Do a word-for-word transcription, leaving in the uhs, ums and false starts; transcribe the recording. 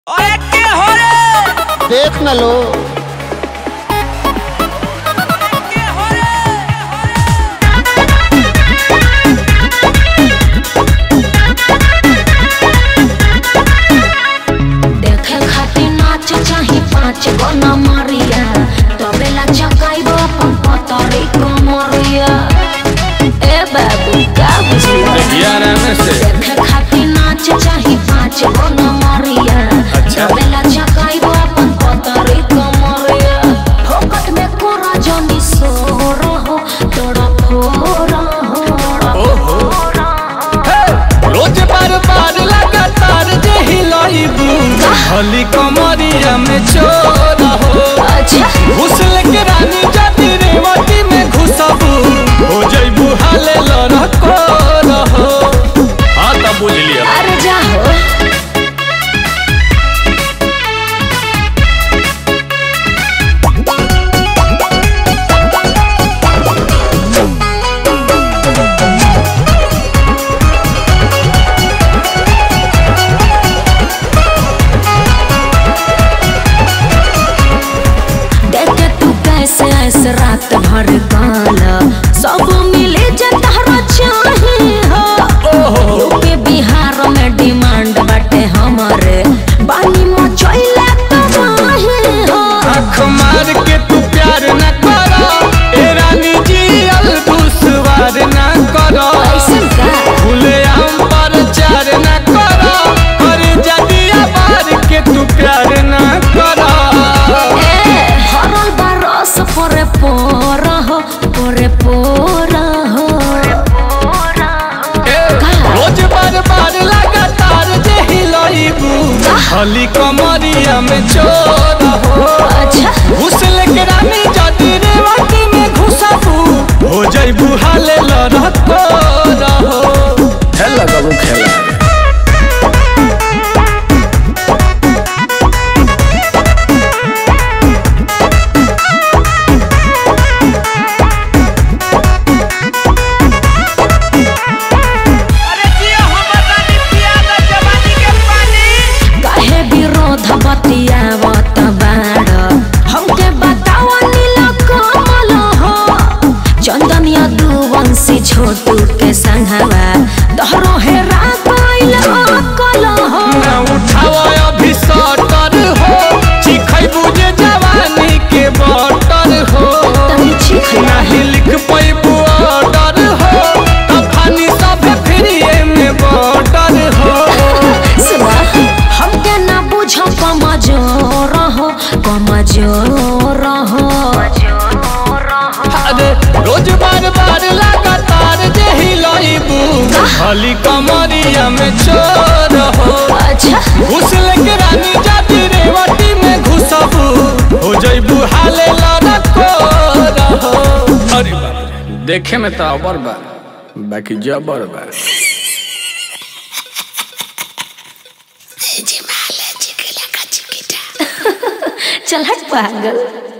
अरे के हो रे देख न लो के हो रे देखे खातिर नाच चाही पाँच गो न मारिया तबेला चकाइबो अपन पतरी कमरिया। ए बाबू का बुझिया देखे खातिर नाच चाही पाँच गो न मारिया तबेला चकाइबो अपन पतरी कमरिया। फोकट में कोरा जनी सोरो हो तोड़ा फोरा हो रोज बार बार लगातार जे हिलाइबू हली कमरिया में चोर हो। अच्छा घुसल के रानी जाति रेवती में घुसबू हो जइबू हाले लड़को रहो। हाँ तब बुझ लिया। अरे जा हो ऐसे ऐसे रात भर गाना सब मिले जे तहरा चाहे हो। यूपी बिहार में डिमांड बाटे हमारे बानी मचैला तबाही हो। आँख मार के तू प्यार न करो ए रानी जी अल दुश्वार न करो। ऐसन का खुले आम पर चार न करो कर जदिया बार के तू प्यार न करो। पोरे पोरा हो पोरे पोरा हो रोज बार बार लगातार जे हिलाइबू हली कमरिया में चोर हो। अच्छा घुसल के रानी जाति रेवती में घुसबू हो जइबू हाले लड़को रहो। खेला बाबू खेला बतियावत बाड़ हमके बतावा नीला कमल हो। चंदनिया दुवंशी छोटू के संघवा तोहरो हेरा गइल अकल हो। ना उठावा अभी सटर हो चिखैबू जे जवानी के बटर हो। तनी चिख नहीं लिख पैबू ऑर्डर हो तब फानी सब फ्रीए में बॉर्डर हो। सुना हमके ना बुझ कमजोर हो कमजोर हो। अरे रोज बार बार लगातार जे हिलाइबू हली कमरिया में चोर हो। अच्छा घुसल के रानी जाति रेवती में घुसबू हो जइबू हाले लड़को रहो। अरे बाप देखे में तो अबर बा बाकी जबर बा। चल हट पागल।